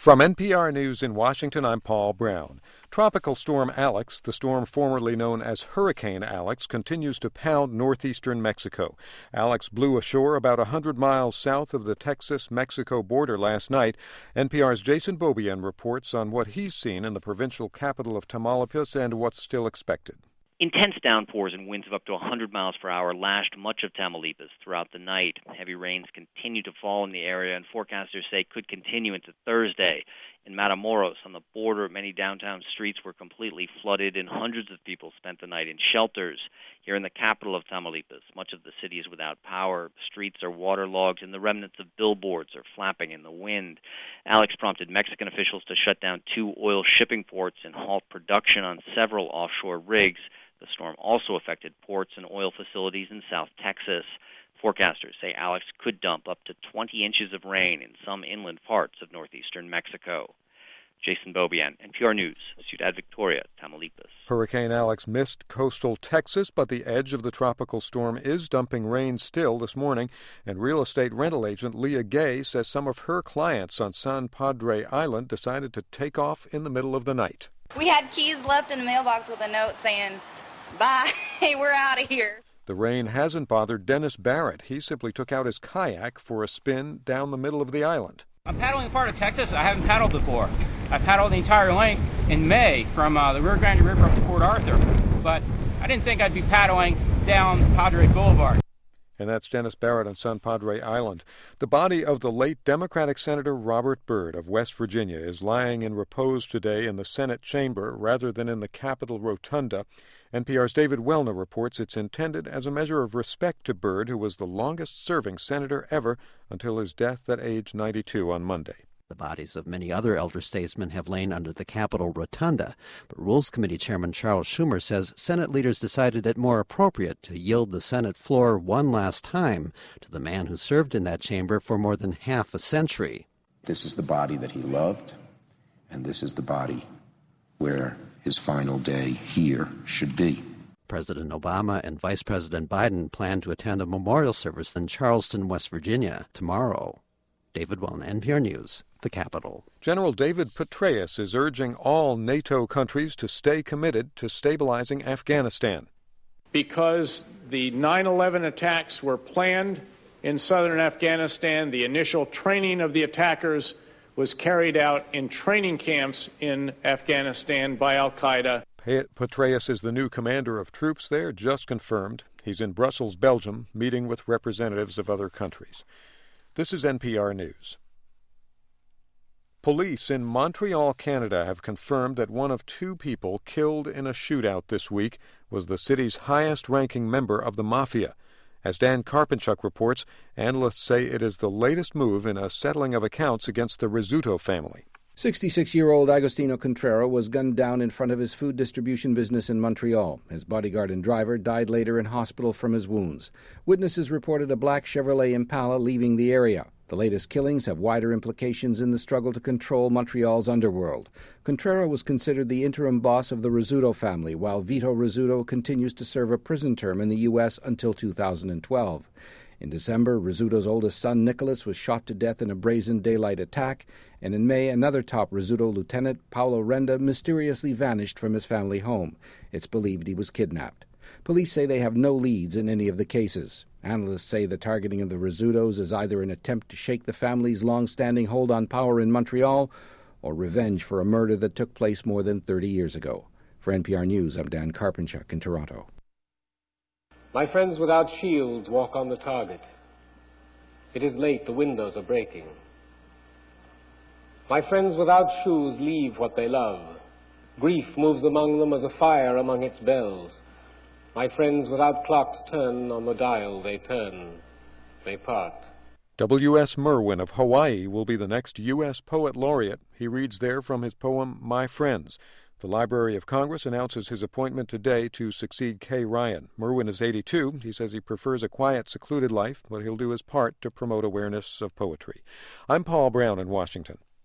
From NPR News in Washington, I'm Paul Brown. Tropical storm Alex, the storm formerly known as Hurricane Alex, continues to pound northeastern Mexico. Alex blew ashore about 100 miles south of the Texas-Mexico border last night. NPR's Jason Beaubien reports on what he's seen in the provincial capital of Tamaulipas and what's still expected. Intense downpours and winds of up to 100 miles per hour lashed much of Tamaulipas throughout the night. Heavy rains continue to fall in the area, and forecasters say could continue into Thursday. In Matamoros, on the border, many downtown streets were completely flooded, and hundreds of people spent the night in shelters. Here in the capital of Tamaulipas, much of the city is without power. Streets are waterlogged, and the remnants of billboards are flapping in the wind. Alex prompted Mexican officials to shut down 2 oil shipping ports and halt production on several offshore rigs. The storm also affected ports and oil facilities in South Texas. Forecasters say Alex could dump up to 20 inches of rain in some inland parts of northeastern Mexico. Jason Beaubien, NPR News, Ciudad Victoria, Tamaulipas. Hurricane Alex missed coastal Texas, but the edge of the tropical storm is dumping rain still this morning, and real estate rental agent Leah Gay says some of her clients on San Padre Island decided to take off in the middle of the night. We had keys left in the mailbox with a note saying, "Bye, we're out of here." The rain hasn't bothered Dennis Barrett. He simply took out his kayak for a spin down the middle of the island. I'm paddling a part of Texas I haven't paddled before. I paddled the entire length in May from the Rio Grande River up to Port Arthur, but I didn't think I'd be paddling down Padre Boulevard. And that's Dennis Barrett on San Padre Island. The body of the late Democratic Senator Robert Byrd of West Virginia is lying in repose today in the Senate chamber rather than in the Capitol Rotunda. NPR's David Welner reports it's intended as a measure of respect to Byrd, who was the longest-serving senator ever until his death at age 92 on Monday. The bodies of many other elder statesmen have lain under the Capitol Rotunda, but Rules Committee Chairman Charles Schumer says Senate leaders decided it more appropriate to yield the Senate floor one last time to the man who served in that chamber for more than half a century. This is the body that he loved, and this is the body where his final day here should be. President Obama and Vice President Biden plan to attend a memorial service in Charleston, West Virginia, tomorrow. David Welner, NPR News, the Capitol. General David Petraeus is urging all NATO countries to stay committed to stabilizing Afghanistan. Because the 9/11 attacks were planned in southern Afghanistan, the initial training of the attackers was carried out in training camps in Afghanistan by al-Qaeda. Petraeus is the new commander of troops there, just confirmed. He's in Brussels, Belgium, meeting with representatives of other countries. This is NPR News. Police in Montreal, Canada, have confirmed that one of 2 people killed in a shootout this week was the city's highest-ranking member of the mafia. As Dan Karpinchuk reports, analysts say it is the latest move in a settling of accounts against the Rizzuto family. 66-year-old Agostino Contrero was gunned down in front of his food distribution business in Montreal. His bodyguard and driver died later in hospital from his wounds. Witnesses reported a black Chevrolet Impala leaving the area. The latest killings have wider implications in the struggle to control Montreal's underworld. Contrero was considered the interim boss of the Rizzuto family, while Vito Rizzuto continues to serve a prison term in the U.S. until 2012. In December, Rizzuto's oldest son, Nicholas, was shot to death in a brazen daylight attack, and in May, another top Rizzuto lieutenant, Paolo Renda, mysteriously vanished from his family home. It's believed he was kidnapped. Police say they have no leads in any of the cases. Analysts say the targeting of the Rizzutos is either an attempt to shake the family's long-standing hold on power in Montreal or revenge for a murder that took place more than 30 years ago. For NPR News, I'm Dan Karpinchuk in Toronto. My friends without shields walk on the target. It is late, the windows are breaking. My friends without shoes leave what they love. Grief moves among them as a fire among its bells. My friends without clocks turn on the dial, they turn, they part. W.S. Merwin of Hawaii will be the next U.S. Poet Laureate. He reads there from his poem, My Friends. The Library of Congress announces his appointment today to succeed Kay Ryan. Merwin is 82. He says he prefers a quiet, secluded life, but he'll do his part to promote awareness of poetry. I'm Paul Brown in Washington.